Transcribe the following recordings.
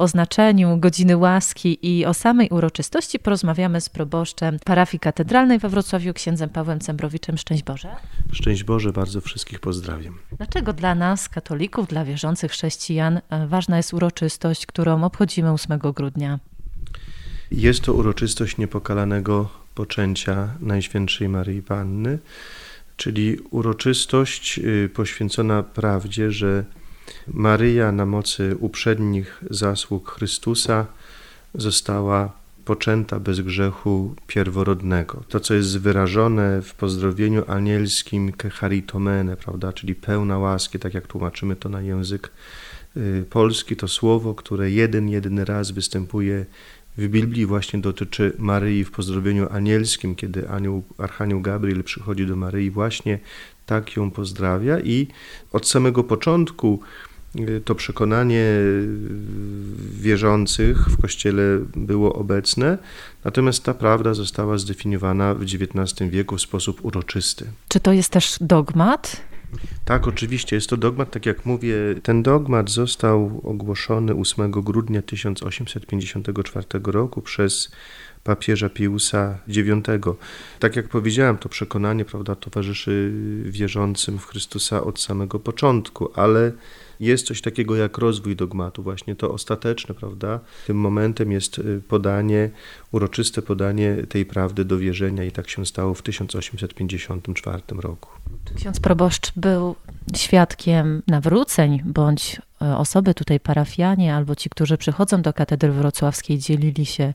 o znaczeniu godziny łaski i o samej uroczystości porozmawiamy z proboszczem parafii katedralnej we Wrocławiu, księdzem Pawłem Cembrowiczem. Szczęść Boże. Szczęść Boże, bardzo wszystkich pozdrawiam. Dlaczego dla nas, katolików, dla wierzących chrześcijan, ważna jest uroczystość, którą obchodzimy 8 grudnia? Jest to uroczystość niepokalanego poczęcia Najświętszej Maryi Panny, czyli uroczystość poświęcona prawdzie, że Maryja na mocy uprzednich zasług Chrystusa została poczęta bez grzechu pierworodnego. To, co jest wyrażone w pozdrowieniu anielskim ke charitomene, prawda, czyli pełna łaski, tak jak tłumaczymy to na język polski, to słowo, które jedyny raz występuje w Biblii, właśnie dotyczy Maryi w pozdrowieniu anielskim, kiedy archanioł Gabriel przychodzi do Maryi, właśnie tak ją pozdrawia i od samego początku to przekonanie wierzących w Kościele było obecne, natomiast ta prawda została zdefiniowana w XIX wieku w sposób uroczysty. Czy to jest też dogmat? Tak, oczywiście jest to dogmat, tak jak mówię, ten dogmat został ogłoszony 8 grudnia 1854 roku przez papieża Piusa IX. Tak jak powiedziałem, to przekonanie, prawda, towarzyszy wierzącym w Chrystusa od samego początku, ale jest coś takiego jak rozwój dogmatu, właśnie to ostateczne, prawda? Tym momentem jest uroczyste podanie tej prawdy do wierzenia i tak się stało w 1854 roku. Czy ksiądz proboszcz był świadkiem nawróceń, bądź osoby tutaj parafianie, albo ci, którzy przychodzą do katedry wrocławskiej, dzielili się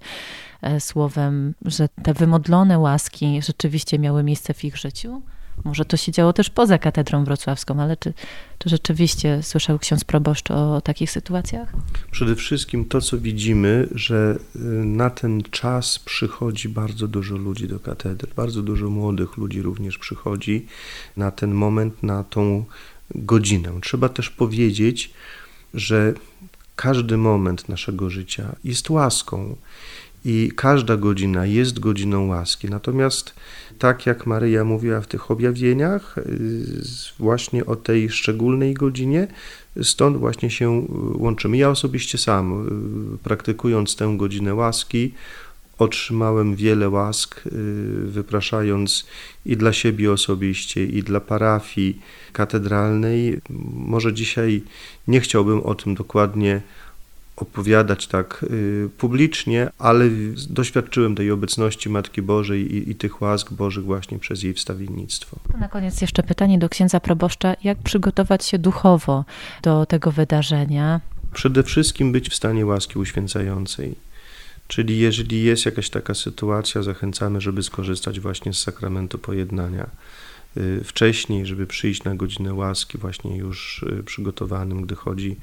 słowem, że te wymodlone łaski rzeczywiście miały miejsce w ich życiu? Może to się działo też poza katedrą wrocławską, ale czy rzeczywiście słyszał ksiądz proboszcz o takich sytuacjach? Przede wszystkim to, co widzimy, że na ten czas przychodzi bardzo dużo ludzi do katedry, bardzo dużo młodych ludzi również przychodzi na ten moment, na tą godzinę. Trzeba też powiedzieć, że każdy moment naszego życia jest łaską. I każda godzina jest godziną łaski. Natomiast tak jak Maryja mówiła w tych objawieniach, właśnie o tej szczególnej godzinie, stąd właśnie się łączymy. Ja osobiście sam, praktykując tę godzinę łaski, otrzymałem wiele łask, wypraszając i dla siebie osobiście, i dla parafii katedralnej. Może dzisiaj nie chciałbym o tym dokładnie opowiadać tak publicznie, ale doświadczyłem tej obecności Matki Bożej i tych łask Bożych właśnie przez jej wstawiennictwo. Na koniec jeszcze pytanie do księdza proboszcza. Jak przygotować się duchowo do tego wydarzenia? Przede wszystkim być w stanie łaski uświęcającej. Czyli jeżeli jest jakaś taka sytuacja, zachęcamy, żeby skorzystać właśnie z sakramentu pojednania. Wcześniej, żeby przyjść na godzinę łaski właśnie już przygotowanym, gdy chodzi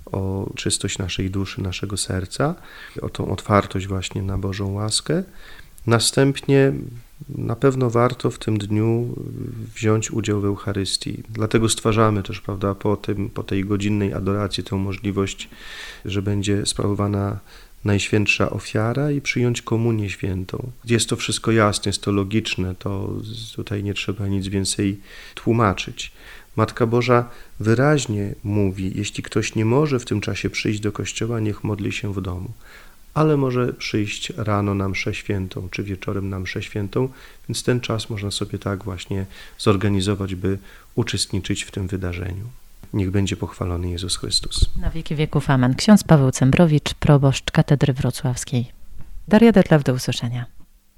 o czystość naszej duszy, naszego serca, o tą otwartość właśnie na Bożą łaskę. Następnie na pewno warto w tym dniu wziąć udział w Eucharystii. Dlatego stwarzamy też, prawda, po tej godzinnej adoracji tę możliwość, że będzie sprawowana Najświętsza Ofiara i przyjąć Komunię Świętą. Jest to wszystko jasne, jest to logiczne, to tutaj nie trzeba nic więcej tłumaczyć. Matka Boża wyraźnie mówi, jeśli ktoś nie może w tym czasie przyjść do kościoła, niech modli się w domu, ale może przyjść rano na mszę świętą, czy wieczorem na mszę świętą, więc ten czas można sobie tak właśnie zorganizować, by uczestniczyć w tym wydarzeniu. Niech będzie pochwalony Jezus Chrystus. Na wieki wieków amen. Ksiądz Paweł Cembrowicz, proboszcz katedry wrocławskiej. Daria Detlew, do usłyszenia.